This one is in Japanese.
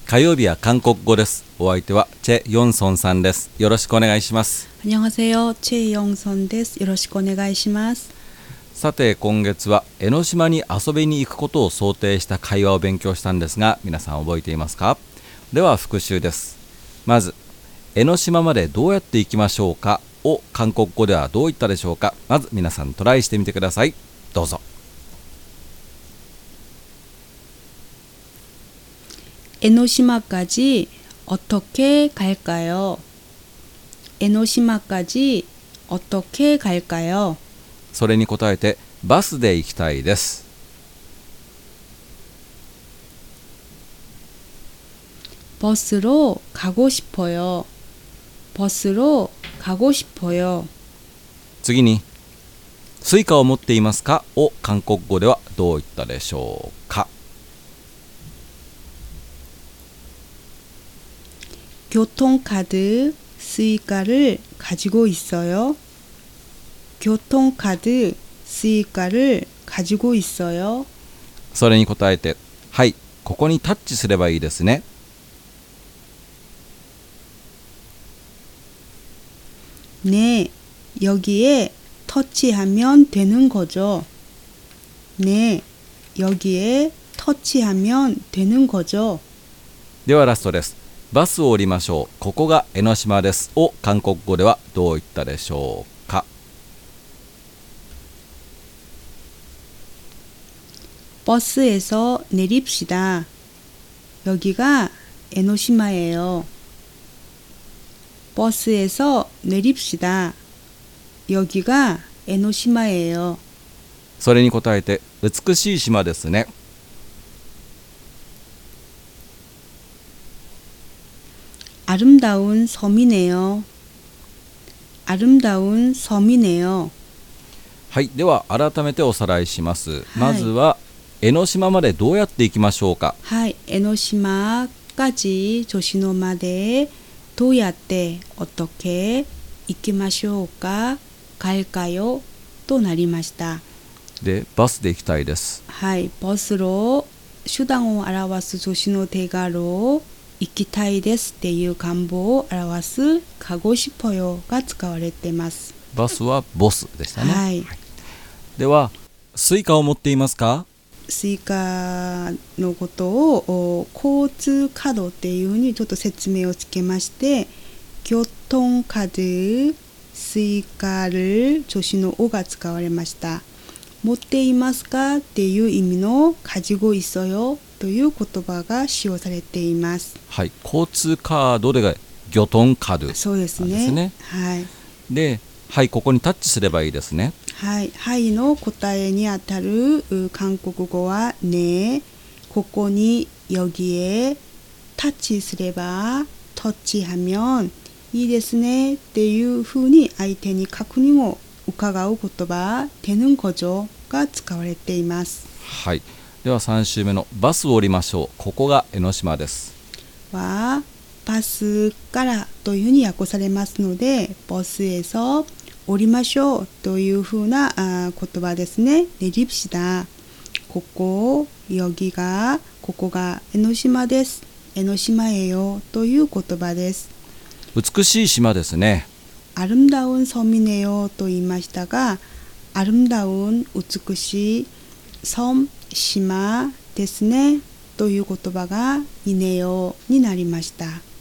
火曜日は韓国語です。お相手はチェ・ヨンソンさんです。よろしくお願いします。 안녕하세요. 최영선です。よろしくお願いします。 さて今月は江ノ島に遊びに行くことを想定した会話を勉強したんですが、皆さん覚えていますか？では復習です。まず江ノ島までどうやって行きましょうかを韓国語ではどう言ったでしょうか。まず皆さんトライしてみてください。どうぞ。 에노시마까지 어떻게 갈까요? 에노시마까지 어떻게 갈까요? それに答えてバスで行きたいです。 버스로 가고 싶어요. 버스로 가고 싶어요. 次にスイカを持っていますかを韓国語ではどう言ったでしょうか。 교통카드 스이카를 가지고 있어요. 교통카드 스이카를 가지고 있어요. それに答えてはい、ここにタッチすればいいですね。 네, 여기에 터치하면 되는 거죠. 네, 여기에 터치하면 되는 거죠. ではラストです。バスを降りましょう。ここが江ノ島ですを韓国語ではどう言ったでしょうか。 버스에서 내립시다. 여기가 에노시마예요. 버스에서 내립시다. 여기가 에노시마예요. それに答えて美しい島ですね。 아름다운 섬이네요. 아름다운 섬이네요. はい、では改めておさらいします。まずは江ノ島までどうやって行きましょうか。 はい、에노시마까지 조시노마데 도야떼 어떻게 이키마쇼우까 갈까요? となりました。 で、バスで行きたいです。 はい、버스로 수단을表す 조시노 대가로行きたいですっていう願望を表す가고 싶어요が使われています。 バスはボスでしたね。 はい。 では、スイカを持っていますか？ スイカのことを交通カードっていうふうにちょっと説明をつけまして、교통카드スイカ를助詞のおが使われました。持っていますかっていう意味の가지고 있어요という言葉が使用されています。 はい、交通カードでギョトンカド。 そうですね。はい。 で、はい、ここにタッチすればいいですね。 はい、はいの答えにあたる韓国語はね、ここに여기에タッチすれば、タッチ하면いいですねっていうふうに相手に確認を伺う言葉、되는 거죠が使われています。 はい。では3週目のバスを降りましょう。ここが江ノ島です。 はバスからというふうに訳されますので、버스에서降りましょうというふうな言葉ですね。내립시다。ここ、여기가、ここが江ノ島です。江ノ島예요という言葉です。 美しい島ですね。 아름다운 섬이네요と言いましたが、아름다운美しい섬、島ですねという言葉が이네요になりました。